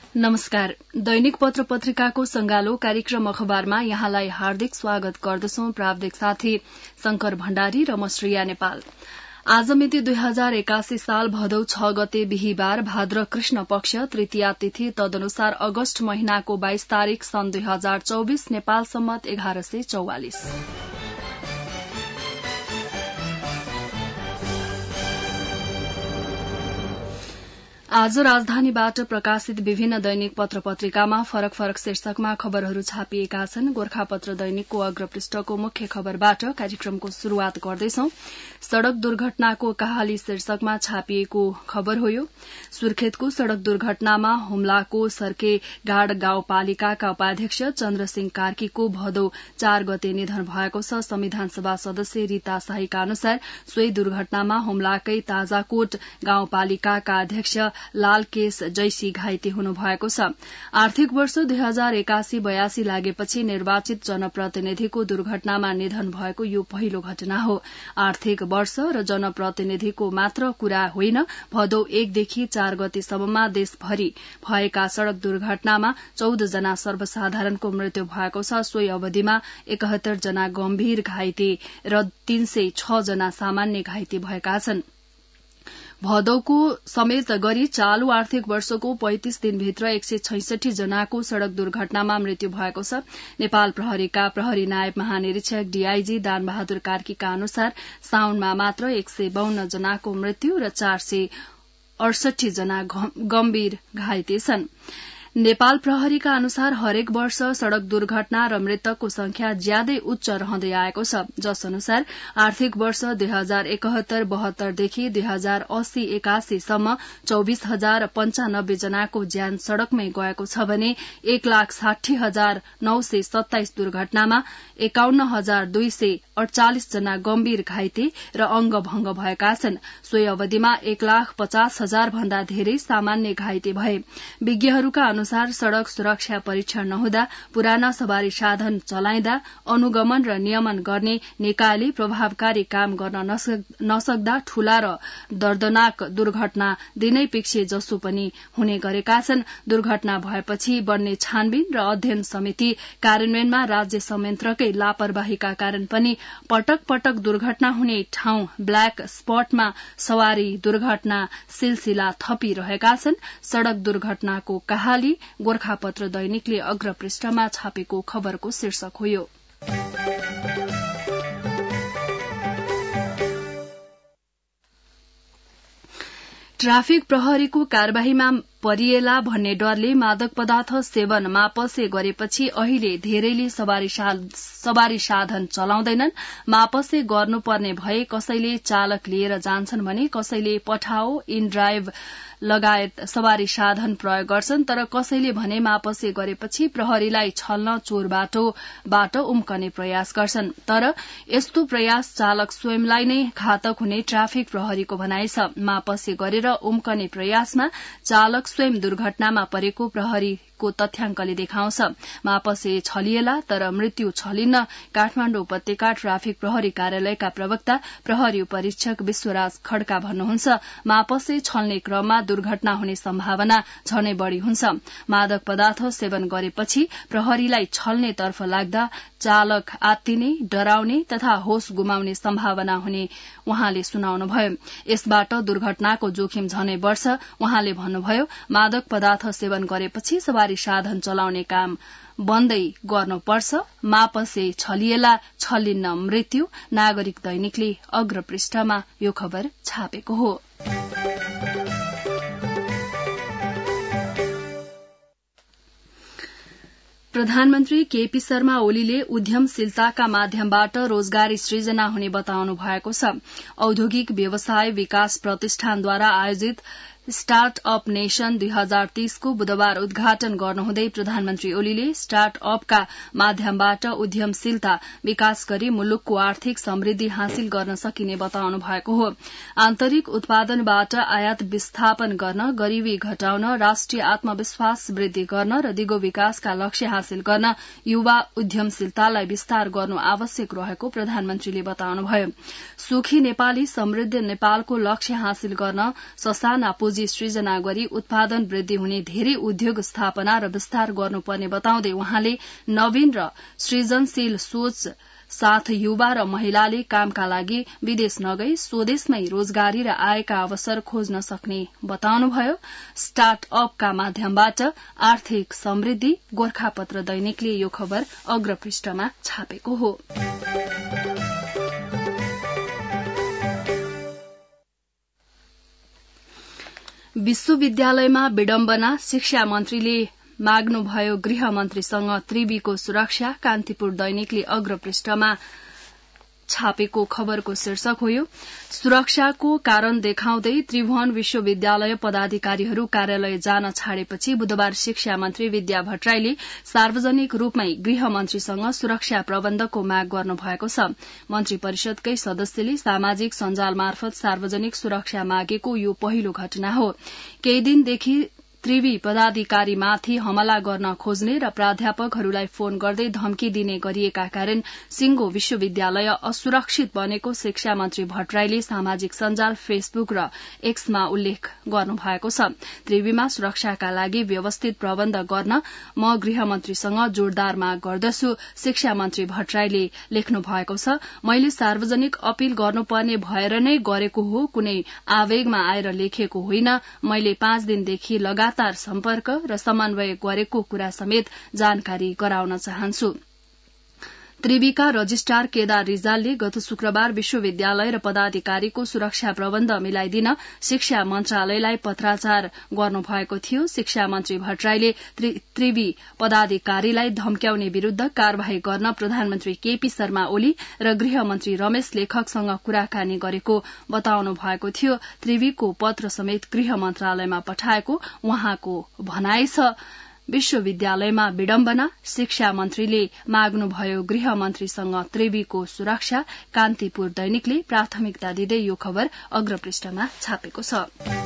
नमस्कार। दैनिक पत्र पत्रिकाको संगालो कार्यक्रम अखबारमा यहाँलाई हार्दिक स्वागत गर्दछौं। प्राविधिक साथी शंकर भण्डारी र म श्रेया नेपाल। आज मिति 2081 साल भदौ 6 गते बिहीबार, भाद्र कृष्ण पक्ष तृतीया तिथि, तदनुसार अगस्त महिनाको 22 तारीक सन् 2024, नेपाल सम्मत 1144। आज राजधानीबाट प्रकाशित विभिन्न दैनिक पत्र पत्रिकामा फरक फरक शीर्षकमा खबरहरू छापिएका छन्। गोर्खापत्र दैनिकको अग्रपृष्ठको मुख्य खबरबाट कार्यक्रमको शुरूआत गर्दैछौं। सड़क दुर्घटनाको कहाली शीर्षकमा छापिएको खबर हो यो। सुर्खेतको सड़क दुर्घटनामा हुम्लाको सर्केगाड गाउँपालिकाका उपाध्यक्ष चन्द्रसिंह कार्कीको भदौ 4 गते निधन भएको छ। संविधान सभा सदस्य रीता शाहीका अनुसार सोही दुर्घटनामा हुम्लाकै ताजाकोट गाउँपालिकाका अध्यक्ष लालकेश जैसी घाइते हुनुभएको छ। आर्थिक वर्ष 2081-82 लागेपछि निर्वाचित जनप्रतिनिधिको दुर्घटनामा निधन भएको यो पहिलो घटना हो। आर्थिक वर्ष र जनप्रतिनिधिको मात्र कुरा होइन, भदौ 1 देखि 4 गतेसम्ममा देशभरि भएका सड़क दुर्घटनामा 14 जना सर्वसाधारणको मृत्यु भएको छ। सोही अवधिमा 71 जना गम्भीर घाइते र 306 जना सामान्य घाइते भएका छन्। भदौको समेत गरी चालू आर्थिक वर्षको 35 दिनभित्र 166 जनाको सड़क दुर्घटनामा मृत्यु भएको छ। नेपाल प्रहरीका प्रहरी नायब महानिरीक्षक डीआईजी दानबहादुर कार्कीका अनुसार साउनमा मात्र 152 जनाको मृत्यु र 468 जना गम्भीर घाइते छन्। नेपाल प्रहरीका अनुसार हरेक वर्ष सड़क दुर्घटना र मृतकको संख्या ज्यादै उच्च रहँदै आएको छ। जस अनुसार आर्थिक वर्ष 2071-72 देखि 2080-81 सम्म 24,095 जनाको ज्यान सड़कमै गएको छ भने 1,60,927 दुर्घटनामा 51,248 जना गम्भीर घाइते र अंगभंग भएका छन्। सोही अवधिमा 1,50,000 भन्दा धेरै सामान्य घाइते भए। विज्ञहरूका अनुसार सड़क सुरक्षा परीक्षण नहुँदा, पुराना सवारी साधन चलाइँदा, अनुगमन र नियमन गर्ने निकायले प्रभावकारी काम गर्न नसक्दा ठूला र दर्दनाक दुर्घटना दिनै पिच्छे जसो पनि हुने गरेका छन्। दुर्घटना भएपछि बन्ने छानबिन र अध्ययन समिति कार्यान्वयनमा राज्य संयन्त्रकै लापरवाहीका कारण पनि पटक पटक दुर्घटना हुने ठाउँ ब्ल्याक स्पटमा सवारी दुर्घटना सिलसिला थपिरहेका छन्। सड़क दुर्घटनाको कहाली गोर्खापत्र दैनिकले अग्रपृष्ठमा छापेको खबरको शीर्षक हो यो। ट्राफिक प्रहरीको कार्यवाहीमा परिएला भन्ने डरले मादक पदार्थ सेवन मापसे गरेपछि अहिले धेरैले सवारी साधन चलाउँदैनन्। मापसे गर्नुपर्ने भए कसैले चालक लिएर जान्छन् भने कसैले पठाओ, इन ड्राइभ लगायत सवारी साधन प्रयोग गर्छन्। तर कसैले भने मापसे गरेपछि प्रहरीलाई छल्न चोरबाटोबाट उम्कने प्रयास गर्छन्। तर यस्तो प्रयास चालक स्वयंलाई नै घातक हुने ट्राफिक प्रहरीको भनाइ छ। मापसे गरेर उम्कने प्रयासमा चालक स्वयं दुर्घटनामा परेको प्रहरीको तथ्याङ्कले देखाउँछ। मापसे छलिएला तर मृत्यु छलिन्न। काठमाडौँ उपत्यका ट्राफिक प्रहरी कार्यालयका प्रवक्ता प्रहरी परीक्षक विश्वराज खड्का भन्नुहुन्छ, मापसे छल्ने क्रममा दुर्घटना हुने सम्भावना झनै बढ़ी हुन्छ। मादक पदार्थ सेवन गरेपछि प्रहरीलाई छल्ने तर्फ लाग्दा चालक आत्तिने, डराउने तथा होस गुमाउने सम्भावना हुने उहाँले सुनाउनुभयो। यसबाट दुर्घटनाको जोखिम झनै बढ़छ। उहाँले भन्नुभयो, मादक पदार्थ सेवन गरेपछि सवारी साधन चलाउने काम बन्दै गर्नुपर्छ। मापसे छलिएला छलिन्न मृत्यु। नागरिक दैनिकले अग्रपृष्ठमा यो खबर छापेको हो। प्रधानमन्त्री केपी शर्मा ओलीले उद्यमशीलताका माध्यमबाट रोजगारी सृजना हुने बताउनु भएको छ। औद्योगिक व्यवसाय विकास प्रतिष्ठानद्वारा आयोजित स्टार्ट अप नेशन 2030 को बुधबार उद्घाटन गर्नुहुँदै प्रधानमन्त्री ओलीले स्टार्ट अपका माध्यमबाट उद्यमशीलता विकास गरी मुलुकको आर्थिक समृद्धि हासिल गर्न सकिने बताउनु भएको हो। आन्तरिक उत्पादनबाट आयात विस्थापन गर्न, गरीबी घटाउन, राष्ट्रिय आत्मविश्वास वृद्धि गर्न र दिगो विकासका लक्ष्य हासिल गर्न युवा उद्यमशीलतालाई विस्तार गर्नु आवश्यक रहेको प्रधानमन्त्रीले बताउनुभयो। सुखी नेपाली समृद्ध नेपालको लक्ष्य हासिल गर्न ससाना पुँजी पुँजी सृजना गरी उत्पादन वृद्धि हुने धेरै उद्योग स्थापना र विस्तार गर्नुपर्ने बताउँदै उहाँले नवीन र सृजनशील सोच साथ युवा र महिलाले कामका लागि विदेश नगई स्वदेशमै रोजगारी र आयका अवसर खोज्न सक्ने बताउनुभयो। स्टार्टअपका माध्यमबाट आर्थिक समृद्धि गोरखापत्र दैनिकले यो खबर अग्रपृष्ठमा छापेको हो। विश्वविद्यालयमा विडम्बना, शिक्षा मन्त्रीले माग्नुभयो गृहमन्त्रीसँग त्रिवीको सुरक्षा, कान्तिपुर दैनिकले अग्रपृष्ठमा छापेको खबरको शीर्षक हो यो। सुरक्षाको कारण देखाउँदै त्रिभुवन विश्वविद्यालय पदाधिकारीहरू कार्यालय जान छाडेपछि बुधबार शिक्षा मन्त्री विद्या भट्टराईले सार्वजनिक रूपमै गृहमन्त्रीसँग सुरक्षा प्रबन्धको माग गर्नुभएको छ। मन्त्री परिषदकै सदस्यले सामाजिक सञ्जाल मार्फत सार्वजनिक सुरक्षा मागेको यो पहिलो घटना हो। केही दिनदेखि त्रिवी पदाधिकारीमाथि हमला गर्न खोज्ने र प्राध्यापकहरूलाई फोन गर्दै धम्की दिने गरिएका कारण सिंगो विश्वविद्यालय असुरक्षित बनेको शिक्षा मन्त्री भट्टराईले सामाजिक सञ्जाल फेसबुक र एक्समा उल्लेख गर्नुभएको छ। त्रिवीमा सुरक्षाका लागि व्यवस्थित प्रबन्ध गर्न म गृहमन्त्रीसँग जोरदार माग गर्दछु, शिक्षा मन्त्री भट्टराईले लेख्नु भएको छ। मैले सार्वजनिक अपील गर्नुपर्ने भएर नै गरेको हो, कुनै आवेगमा आएर लेखेको होइन। मैले 5 दिनदेखि लगातार सम्पर्क र समन्वय गरेको कुरा समेत जानकारी गराउन चाहन्छु। त्रिवीका रजिस्ट्रार केदार रिजालले गत शुक्रबार विश्वविद्यालय र पदाधिकारीको सुरक्षा प्रबन्ध मिलाइदिन शिक्षा मन्त्रालयलाई पत्राचार गर्नुभएको थियो। शिक्षा मन्त्री भट्टराईले त्रिवी पदाधिकारीलाई धम्क्याउने विरूद्ध कार्यवाही गर्न प्रधानमन्त्री केपी शर्मा ओली र गृहमन्त्री रमेश लेखकसँग कुराकानी गरेको बताउनु भएको थियो। त्रिवीको पत्र समेत गृह मन्त्रालयमा पठाएको उहाँको भनाइ छ। विश्वविद्यालयमा विडम्बना, शिक्षा मन्त्रीले माग्नुभयो गृहमन्त्रीसँग त्रिवीको सुरक्षा, कान्तिपुर दैनिकले प्राथमिकता दिँदै यो खबर अग्रपृष्ठमा छापेको छ।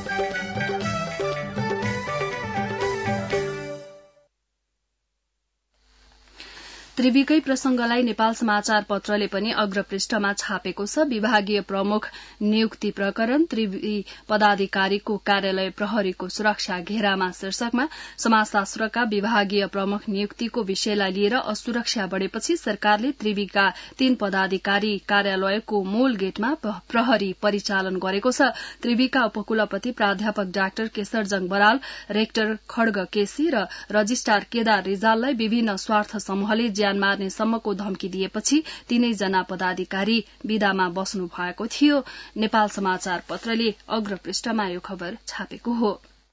त्रिवीकै प्रसंगलाई नेपाल समाचार पत्रले पनि अग्रपृष्ठमा छापेको छ। विभागीय प्रमुख नियुक्ति प्रकरण, त्रिवी पदाधिकारीको कार्यालय प्रहरीको सुरक्षा घेरामा शीर्षकमा समाजशास्त्रका विभागीय प्रमुख नियुक्तिको विषयलाई लिएर असुरक्षा बढ़ेपछि सरकारले त्रिवीका 3 पदाधिकारी कार्यालयको मूल गेटमा प्रहरी परिचालन गरेको छ। त्रिवीका उपकुलपति प्राध्यापक डाक्टर केशरजंग बराल, रेक्टर खड्ग केसी र रजिस्ट्रार केदार रिजाललाई विभिन्न स्वार्थ समूहले ज्यान मार्ने सम्मको धम्की दिएपछि 3 जना पदाधिकारी विदामा बस्नु भएको थियो। नेपाल समाचार पत्रले अग्रपृष्ठमा यो खबर छापेको हो।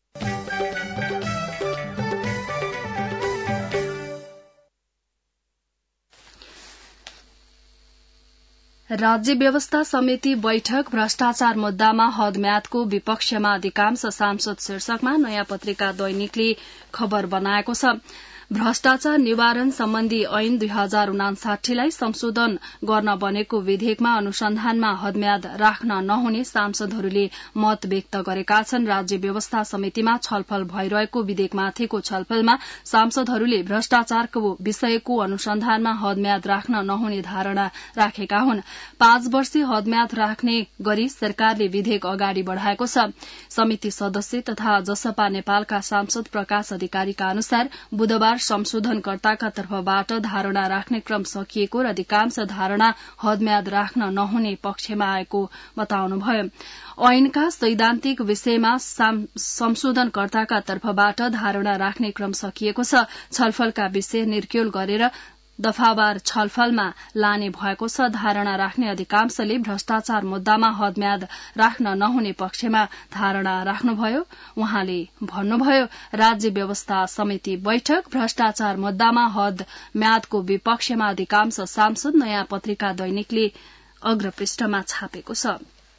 राज्य व्यवस्था समिति बैठक, भ्रष्टाचार मुद्दामा हदम्यादको विपक्षमा अधिकांश सांसद शीर्षकमा नयाँ पत्रिका दैनिकले खबर बनाएको छ। भ्रष्टाचार निवारण सम्बन्धी ऐन 2059 लाई संशोधन गर्न बनेको विधेयकमा अनुसन्धानमा हदम्याद राख्न नहुने सांसदहरूले मत व्यक्त गरेका छन्। राज्य व्यवस्था समितिमा छलफल भइरहेको विधेयकमाथिको छलफलमा सांसदहरूले भ्रष्टाचारको विषयको अनुसन्धानमा हदम्याद राख्न नहुने धारणा राखेका हुन्। 5 वर्षे हदम्याद राख्ने गरी सरकारले विधेयक अगाडि बढ़ाएको छ। समिति सदस्य तथा जसपा नेपालका सांसद प्रकाश अधिकारीका अनुसार बुधबार संशोधनकर्ताका तर्फबाट धारणा राख्ने क्रम सकिएको र अधिकांश धारणा हदम्याद राख्न नहुने पक्षमा आएको बताउनुभयो। ऐनका सैद्धान्तिक विषयमा संशोधनकर्ताका तर्फबाट धारणा राख्ने क्रम सकिएको छ। छलफलका विषय निर्क्युल गरेर दफावार छलफलमा लाने भएको छ। धारणा राख्ने अधिकांशले भ्रष्टाचार मुद्दामा हदम्याद राख्न नहुने पक्षमा धारणा राख्नुभयो। उहाँले भन्नुभयो, राज्य व्यवस्था समिति बैठक, भ्रष्टाचार मुद्दामा हदम्यादको विपक्षमा अधिकांश सांसद, नयाँ पत्रिका दैनिकले अग्रपृष्ठमा छापेको छ।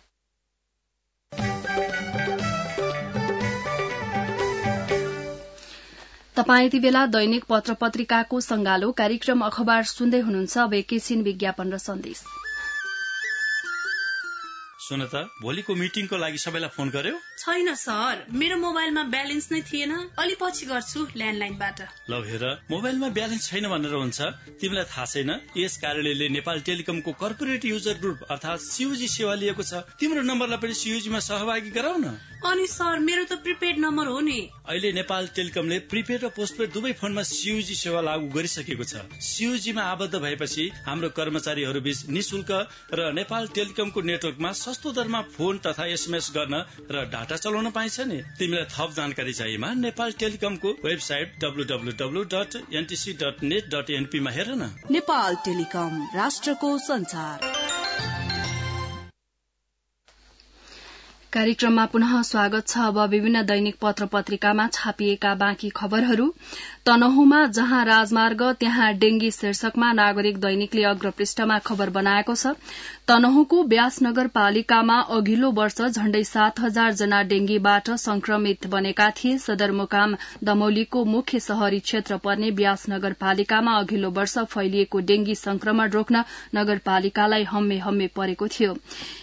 तपाई यति बेला दैनिक पत्र पत्रिकाको संगालो कार्यक्रम अखबार सुन्दै हुनुहुन्छ। अब एकैछिन विज्ञापन र सन्देश। सुन त, भोलिको मिटिङको लागि सबैलाई फोन गर्यो? छैन सर, मेरो मोबाइलमा ब्यालेन्स नै थिएन। अलि पछि गर्छु ल्यान्डलाइनबाट। ल हेर, मोबाइलमा ब्यालेन्स छैन भनेर हुन्छ? तिमीलाई थाहा छैन यस कार्यालयले नेपाल टेलिकमको कर्पोरेट युजर ग्रुप अर्थात सीयूजी सेवा लिएको छ। तिम्रो नम्बरलाई पनि सीयूजीमा सहभागी गराउ न। अनि सर, मेरो त प्रिपेड नम्बर हो नि। अहिले नेपाल टेलिकमले प्रिपेड र पोस्टपेड दुवै फोनमा सीयूजी सेवा लागू गरिसकेको छ। सीयूजीमा आबद्ध भएपछि हाम्रो कर्मचारीहरू बीच निशुल्क र नेपाल टेलिकमको नेटवर्कमा सस्तो दरमा फोन तथा एसएमएस गर्न र डाटा चलाउन पाइन्छ नि। तिमीलाई थप जानकारी चाहिएमा नेपाल टेलिकमको वेबसाइट www.ntc.net.np मा हेर न। नेपाल टेलिकम, राष्ट्रको संचार। कार्यक्रममा पुनः स्वागत छ। अब विभिन्न दैनिक पत्र पत्रिकामा छापिएका बाँकी खबरहरू। तनहुमा जहाँ राजमार्ग त्यहाँ डेंगी शीर्षकमा नागरिक दैनिकले अग्रपृष्ठमा खबर बनाएको छ। तनहुको व्यास नगरपालिकामा अघिल्लो वर्ष झण्डै 7,000 जना डेंगीबाट संक्रमित बनेका थिए। सदरमुकाम दमौलीको मुख्य शहरी क्षेत्र पर्ने व्यास नगरपालिकामा अघिल्लो वर्ष फैलिएको डेंगी संक्रमण रोक्न नगरपालिकालाई हम्मे परेको थियो।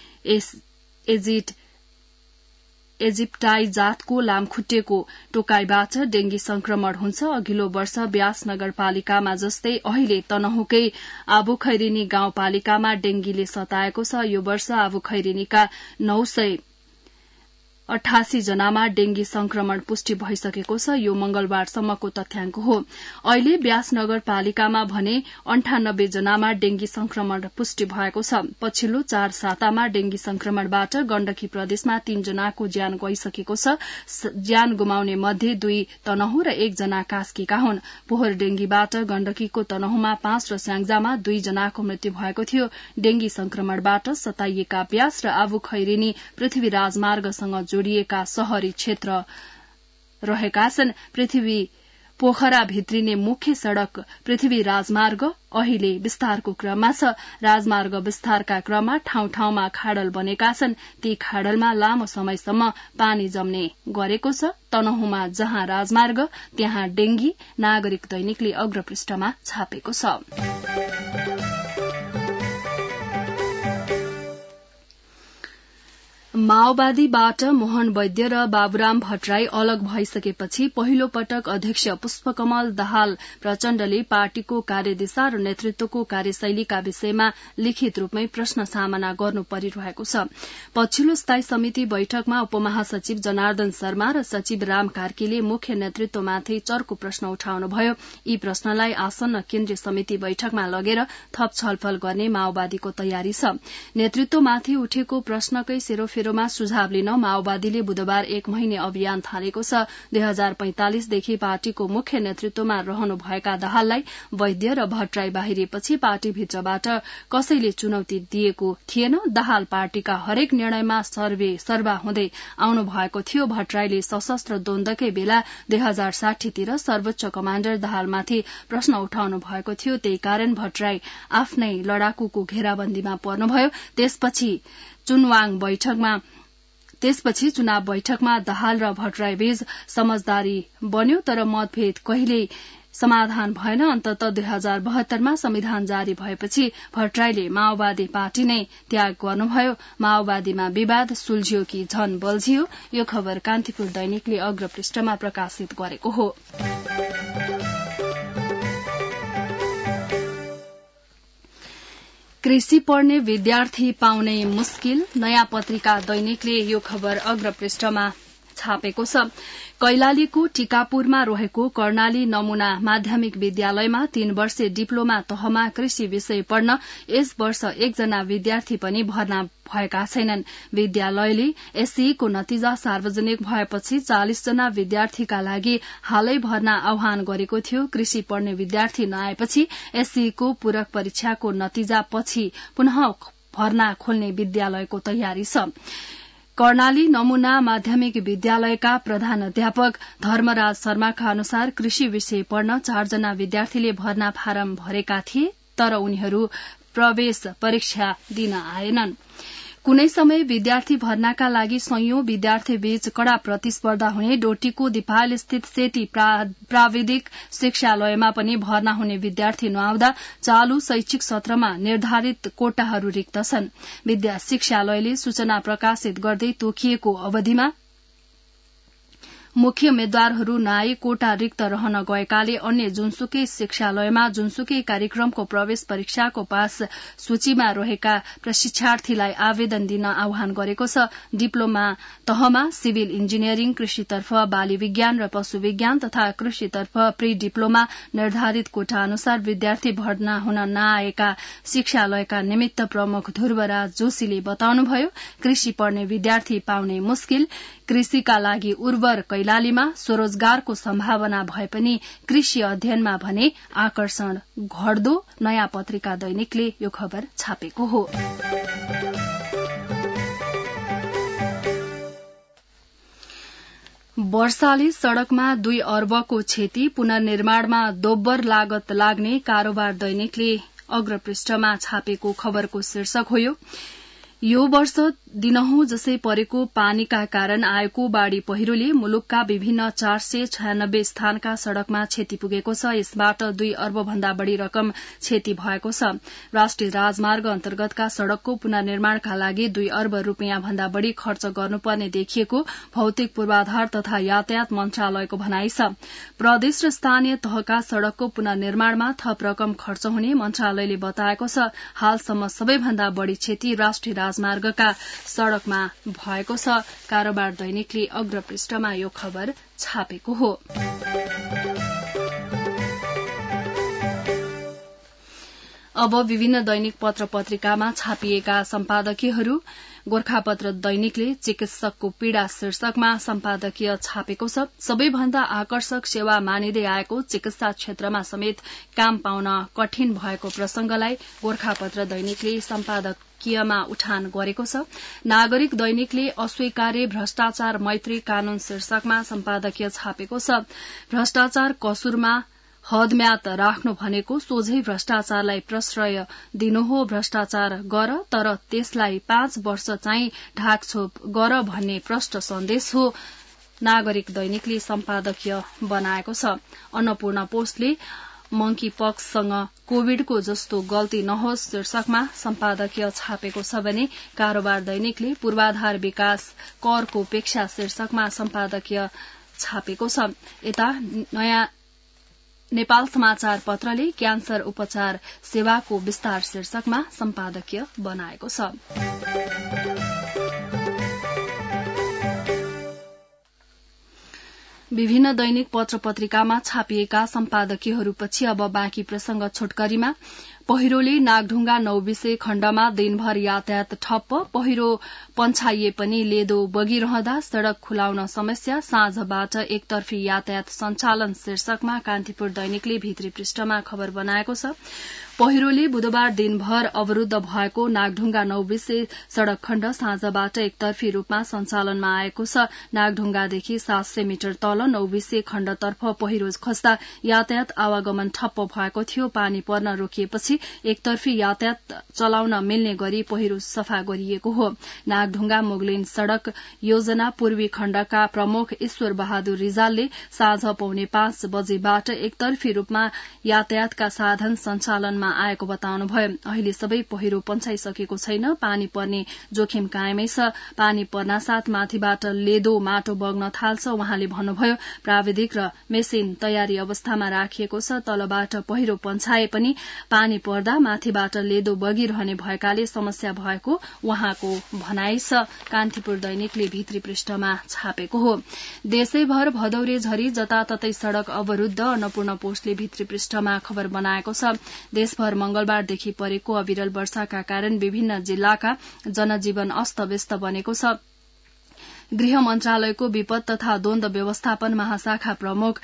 इजिप्टाई जातको लामखुट्टेको टोकाईबाट डेंगी संक्रमण हुन्छ। अघिल्लो वर्ष व्यास नगरपालिकामा जस्तै अहिले तनहुकै आबुखैरिनी गाउँपालिकामा डेंगीले सताएको छ। यो वर्ष आबुखैरिनीका 988 जनामा डेंगी संक्रमण पुष्टि भइसकेको छ। यो मंगलबारसम्मको तथ्याङ्क हो। अहिले व्यास नगरपालिकामा भने 98 जनामा डेंगी संक्रमण पुष्टि भएको छ। पछिल्लो 4 सातामा डेंगी संक्रमणबाट गण्डकी प्रदेशमा 3 जनाको ज्यान गइसकेको छ। ज्यान गुमाउने मध्ये 2 तनहु र 1 जना कास्कीका हुन्। पोहोर डेंगीबाट गण्डकीको तनहुमा 5 र स्याङ्जामा 2 जनाको मृत्यु भएको थियो। डेंगी संक्रमणबाट सताइएका व्यास र आबुखैरिनी पृथ्वी राजमार्गसँग जोडिएका शहरी क्षेत्र रहेका छन्। पृथ्वी पोखरा भित्रिने मुख्य सड़क पृथ्वी राजमार्ग अहिले विस्तारको क्रममा छ। राजमार्ग विस्तारका क्रममा ठाउँ ठाउँमा खाडल बनेका छन्। ती खाडलमा लामो समयसम्म पानी जम्ने गरेको छ। तनहुमा जहाँ राजमार्ग त्यहाँ डेंगी, नागरिक दैनिकले अग्रपृष्ठमा छापेको छ। माओवादीबाट मोहन वैद्य र बाबुराम भट्टराई अलग भइसकेपछि पहिलो पटक अध्यक्ष पुष्पकमल दाहाल प्रचण्डले पार्टीको कार्यदिशा र नेतृत्वको कार्यशैलीका विषयमा लिखित रूपमै प्रश्न सामना गर्नु परिरहेको छ। पछिल्लो स्थायी समिति बैठकमा उपमहासचिव जनार्दन शर्मा र सचिव राम कार्कीले मुख्य नेतृत्वमाथि चर्को प्रश्न उठाउनुभयो। यी प्रश्नलाई आसन्न केन्द्रीय समिति बैठकमा लगेर थप छलफल गर्ने माओवादीको तयारी छ। नेतृत्वमाथि उठेको प्रश्नकै सेरोफेरोमा सुझाव लिन माओवादीले बुधबार 1 महिने अभियान थालेको छ। 2045 देखि पार्टीको मुख्य नेतृत्वमा रहनुभएका दाहाललाई वैद्य र भट्टराई बाहिरिएपछि पार्टीभित्रबाट कसैले चुनौती दिएको थिएन। दाहाल पार्टीका हरेक निर्णयमा सर्वा हुँदै आउनु भएको थियो। भट्टराईले सशस्त्र द्वन्द्वकै बेला 2060 तिर सर्वोच्च कमाण्डर दाहालमाथि प्रश्न उठाउनु भएको थियो। त्यही कारण भट्टराई आफ्नै लडाकुको घेराबन्दीमा पर्नुभयो। त्यसपछि चुनाव बैठकमा दाहाल र भट्टराई बीच समझदारी बन्यो, तर मतभेद कहिल्यै समाधान भएन। अन्ततः 2072 मा संविधान जारी भएपछि भट्टराईले माओवादी पार्टी नै त्याग गर्नुभयो। माओवादीमा विवाद सुल्झियो कि झन बल्झियो। यो खबर कान्तिपुर दैनिकले अग्रपृष्ठमा प्रकाशित गरेको हो। कृषि पढ्ने विद्यार्थी पाउनै मुस्किल, नयाँ पत्रिका दैनिकले यो खबर अग्रपृष्ठमा छापेको छ। कैलालीको टिकापुरमा रहेको कर्णाली नमूना माध्यमिक विद्यालयमा 3 वर्षे डिप्लोमा तहमा कृषि विषय पढ्न यस वर्ष 1 जना विद्यार्थी पनि भर्ना भएका छैनन्। विद्यालयले एससीईको नतिजा सार्वजनिक भएपछि 40 जना विद्यार्थीका लागि हालै भर्ना आह्वान गरेको थियो। कृषि पढ्ने विद्यार्थी नआएपछि एससीईको पूरक परीक्षाको नतिजा पछि पुनः भर्ना खोल्ने विद्यालयको तयारी छ। कर्णाली नमूना माध्यमिक विद्यालयका प्रधानाध्यापक धर्मराज शर्माका अनुसार कृषि विषय पढ्न 4 जना विद्यार्थीले भर्ना फारम भरेका थिए, तर उनीहरू प्रवेश परीक्षा दिन आएनन्। कुनै समय विद्यार्थी भर्नाका लागि सयौं विद्यार्थी बीच कड़ा प्रतिस्पर्धा हुने डोटीको दिपायल स्थित सेती प्राविधिक शिक्षालयमा पनि भर्ना हुने विद्यार्थी नआउँदा चालू शैक्षिक सत्रमा निर्धारित कोटाहरू रिक्त छन्। विद्या शिक्षालयले सूचना प्रकाशित गर्दै तोकिएको अवधिमा मुख्य उम्मेद्वारहरू नआई कोटा रिक्त रहन गएकाले अन्य जुनसुकै शिक्षालयमा जुनसुकै कार्यक्रमको प्रवेश परीक्षाको पास सूचीमा रहेका प्रशिक्षार्थीलाई आवेदन दिन आह्वान गरेको छ। डिप्लोमा तहमा सिभिल इन्जिनियरिङ, कृषितर्फ बाली विज्ञान र पशु विज्ञान तथा कृषितर्फ प्री डिप्लोमा निर्धारित कोटा अनुसार विद्यार्थी भर्ना हुन नआएका शिक्षालयका निमित्त प्रमुख ध्रुवराज जोशीले बताउनुभयो, कृषि पढ्ने विद्यार्थी पाउने मुस्किल, कृषिका लागि उर्वर कैलालीमा स्वरोजगारको सम्भावना भए पनि कृषि अध्ययनमा भने आकर्षण घट्दो। नयाँ पत्रिका दैनिकले यो खबर छापेको हो। वर्षाले सड़कमा 2 अर्बको क्षति, पुनर्निर्माणमा दोब्बर लागत लाग्ने कारोबार दैनिकले अग्रपृष्ठमा छापेको खबरको शीर्षक हो। यो वर्ष दिनहुँ जसै परेको पानीका कारण आएको बाढ़ी पहिरोले मुलुकका विभिन्न 496 स्थानका सड़कमा क्षति पुगेको छ। यसबाट 2 अर्ब भन्दा बढ़ी रकम क्षति भएको छ। राष्ट्रिय राजमार्ग अन्तर्गतका सड़कको पुनर्निर्माणका लागि 2 अर्ब रूपियाँ भन्दा बढ़ी खर्च गर्नुपर्ने देखिएको भौतिक पूर्वाधार तथा यातायात मन्त्रालयको भनाइ छ। प्रदेश र स्थानीय तहका सड़कको पुनर्निर्माणमा थप रकम खर्च हुने मन्त्रालयले बताएको छ। हालसम्म सबैभन्दा बढ़ी क्षति राष्ट्रिय राजमार्गका सड़कमा भएको छ। कारोबार दैनिकले अग्रपृष्ठमा यो खबर छापेको हो। अब विभिन्न दैनिक पत्र पत्रिकामा छापिएका सम्पादकीयहरू। गोर्खापत्र दैनिकले चिकित्सकको पीड़ा शीर्षकमा सम्पादकीय छापेको छ। सबैभन्दा आकर्षक सेवा मानिँदै आएको चिकित्सा क्षेत्रमा समेत काम पाउन कठिन भएको प्रसंगलाई गोर्खापत्र दैनिकले सम्पादकीयमा उठान गरेको छ। नागरिक दैनिकले अस्वीकार्य भ्रष्टाचार मैत्री कानून शीर्षकमा सम्पादकीय छापेको छ। भ्रष्टाचार कसुरमा हदम्याद राख्नु भनेको सोझै भ्रष्टाचारलाई प्रश्रय दिनु हो। भ्रष्टाचार गर तर त्यसलाई 5 वर्ष चाहिँ ढाकछोप गर भन्ने प्रष्ट सन्देश हो। नागरिक दैनिकले सम्पादकीय बनाएको छ। अन्नपूर्ण पोस्टले मंकी पक्ससँग कोविडको जस्तो गल्ती नहोस् शीर्षकमा सम्पादकीय छापेको छ भने कारोबार दैनिकले पूर्वाधार विकास करको उपेक्षा शीर्षकमा सम्पादकीय छापेको छ। यता नयाँ नेपाल समाचार पत्रले क्यान्सर उपचार सेवाको विस्तार शीर्षकमा सम्पादकीय बनाएको छ। विभिन्न दैनिक पत्र पत्रिकामा छापिएका सम्पादकीयहरूपछि अब बाँकी प्रसंग छोटकरीमा। पहिरोले नागढुङ्गा नौबिसे खण्डमा दिनभर यातायात ठप्प, पहिरो पन्छाइए पनि लेदो बगिरहँदा सड़क खुलाउन समस्या, साँझबाट एकतर्फी यातायात सञ्चालन शीर्षकमा कान्तिपुर दैनिकले भित्री पृष्ठमा खबर बनाएको छ। पहिरोले बुधबार दिनभर अवरूद्ध भएको नागढुङ्गा नौबिसे सड़क खण्ड साँझबाट एकतर्फी रूपमा सञ्चालनमा आएको छ। नागढुङ्गादेखि 700 मिटर तल नौबिसे खण्डतर्फ पहिरो खस्दा यातायात आवागमन ठप्प भएको थियो। पानी पर्न रोकिएपछि एकतर्फी यातायात चलाउन मिल्ने गरी पहिरो सफा गरिएको हो। नागढुङ्गा मुगलिन सड़क योजना पूर्वी खण्डका प्रमुख ईश्वर बहादुर रिजालले साँझ 4:45 बजेबाट एकतर्फी रूपमा यातायातका साधन सञ्चालनमा आएको बताउनुभयो। अहिले सबै पहिरो पन्छाइसकेको छैन, पानी पर्ने जोखिम कायमै छ। पानी पर्नासाथ माथिबाट लेदो माटो बग्न थाल्छ। उहाँले भन्नुभयो, प्राविधिक र मेसिन तयारी अवस्थामा राखिएको छ। तलबाट पहिरो पन्छाए पनि पानी पर्दा माथिबाट लेदो बगिरहने भएकाले समस्या भएको उहाँको भनाइ छ। कान्तिपुर दैनिकले भित्री पृष्ठमा छापेको हो। देशैभर भदौरे झरी जताततै सड़क अवरूद्ध, अन्नपूर्ण पोस्टले भित्री पृष्ठमा खबर बनाएको छ। देशभर मंगलबारदेखि परेको अविरल वर्षाका कारण विभिन्न जिल्लाका जनजीवन अस्तव्यस्त बनेको छ। गृह मन्त्रालयको विपद तथा द्वन्द व्यवस्थापन महाशाखा प्रमुख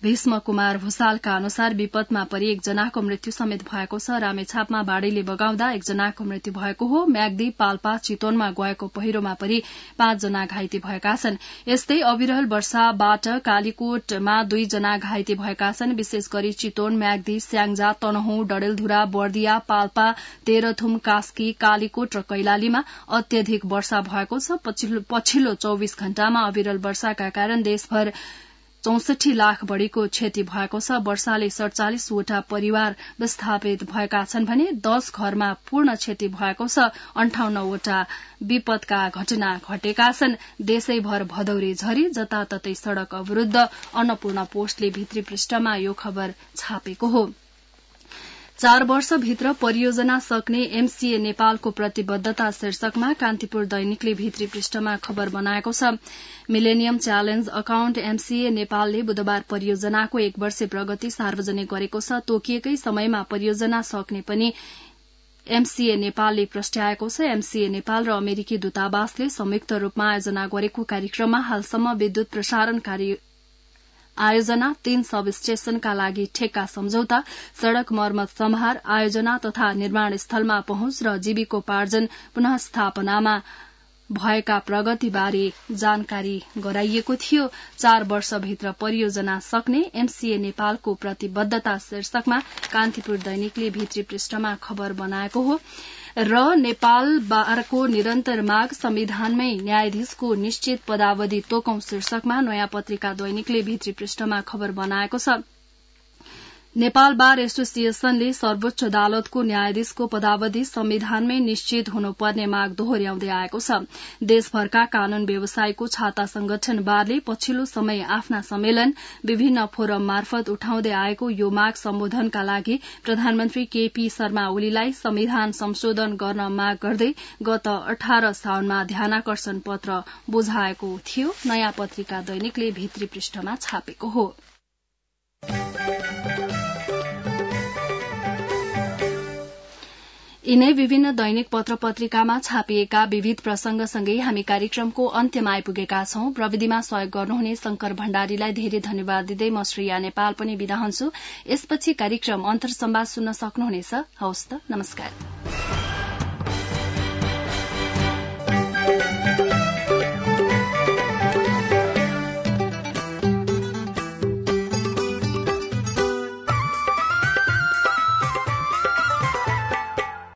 भीष्म कुमार भूषालका अनुसार विपदमा परि एकजनाको मृत्यु समेत भएको छ। रामेछापमा बाढ़ीले बगाउँदा एकजनाको मृत्यु भएको हो। म्याग्दी, पाल्पा, चितवनमा गएको पहिरोमा परि 5 जना घाइते भएका छन्। यस्तै अविरल वर्षाबाट कालीकोटमा 2 जना घाइते भएका छन्। विशेष गरी चितवन, म्याग्दी, स्याङ्जा, तनहुँ, डडेलधुरा, बर्दिया, पाल्पा, तेह्रथुम, कास्की, कालीकोट र कैलालीमा अत्यधिक वर्षा भएको छ। पछिल्लो 24 घण्टामा अविरल वर्षाका कारण देशभर 64 लाख बढ़ीको क्षति भएको छ। वर्षाले 47 वटा परिवार विस्थापित भएका छन् भने 10 घरमा पूर्ण क्षति भएको छ। 58 वटा विपदका घटना घटेका छन्। देशैभर भदौरे झरी, जताततै सड़क अवरूद्ध। अन्नपूर्ण पोस्टले भित्री पृष्ठमा यो खबर छापेको हो। 4 वर्षभित्र परियोजना सक्ने एमसीए नेपालको प्रतिबद्धता शीर्षकमा कान्तिपुर दैनिकले भित्री पृष्ठमा खबर बनाएको छ। मिलेनियम च्यालेन्ज अकाउन्ट एमसीए नेपालले बुधबार परियोजनाको 1 वर्षे प्रगति सार्वजनिक गरेको छ। तोकिएकै समयमा परियोजना सक्ने पनि एमसीए नेपालले प्रस्ट्याएको छ। एमसीए नेपाल र अमेरिकी दूतावासले संयुक्त रूपमा आयोजना गरेको कार्यक्रममा हालसम्म विद्युत प्रसारण आयोजना, 3 सब स्टेशनका लागि ठेक्का सम्झौता, सड़क मर्मत सम्हार, आयोजना तथा निर्माण स्थलमा पहुँच र जीविकोपार्जन पुनः स्थापनामा भएका प्रगतिबारे जानकारी गराइएको थियो। 4 वर्षभित्र परियोजना सक्ने एमसीए नेपालको प्रतिबद्धता शीर्षकमा कान्तिपुर दैनिकले भित्री पृष्ठमा खबर बनाएको हो। र नेपाल बारको निरन्तर माग, संविधानमै न्यायाधीशको निश्चित पदावधि तोकौं शीर्षकमा नयाँ पत्रिका दैनिकले भित्री पृष्ठमा खबर बनाएको छ। नेपाल बार एसोसिएशनले सर्वोच्च अदालतको न्यायाधीशको पदावधि संविधानमै निश्चित हुनुपर्ने माग दोहोर्याउँदै आएको छ। देशभरका कानून व्यवसायको छाता संगठन बारले पछिल्लो समय आफ्ना सम्मेलन, विभिन्न फोरम मार्फत उठाउँदै आएको यो माग सम्बोधनका लागि प्रधानमन्त्री केपी शर्मा ओलीलाई संविधान संशोधन गर्न माग गर्दै गत 18 साउनमा ध्यानाकर्षण पत्र बुझाएको थियो। नयाँ पत्रिका दैनिकले भित्री पृष्ठमा छापेको हो। यिनै विभिन्न दैनिक पत्र पत्रिकामा छापिएका विविध प्रसंगसँगै हामी कार्यक्रमको अन्त्यमा आइपुगेका छौं। प्रविधिमा सहयोग गर्नुहुने शंकर भण्डारीलाई धेरै धन्यवाद दिँदै म श्रेया नेपाल पनि बिदा हुन्छु। यसपछि कार्यक्रम अन्तर्संवाद सुन्न सक्नुहुनेछ। हवस् त, नमस्कार।